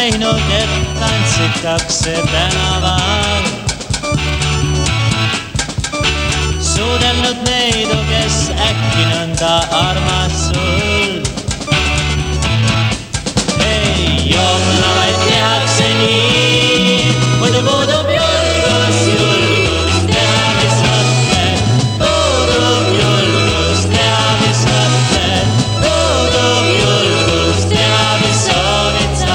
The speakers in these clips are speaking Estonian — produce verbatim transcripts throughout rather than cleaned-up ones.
näinud, et tantsitakse tänaval. Suudelnud neidu, kes äkki nõnda armas sul. Ei joomna, vaid tehakse nii, muidu puudub julgus, julgus teha, mis mõtled. Puudub julgus teha, mis mõtled. Puudub julgus teha, mis soovid sa.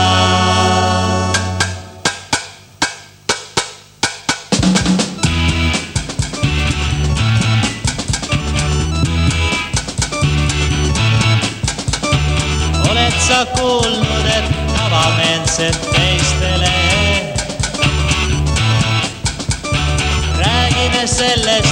Oled sa kuulnud, et avameelsed teistele räägime sellest,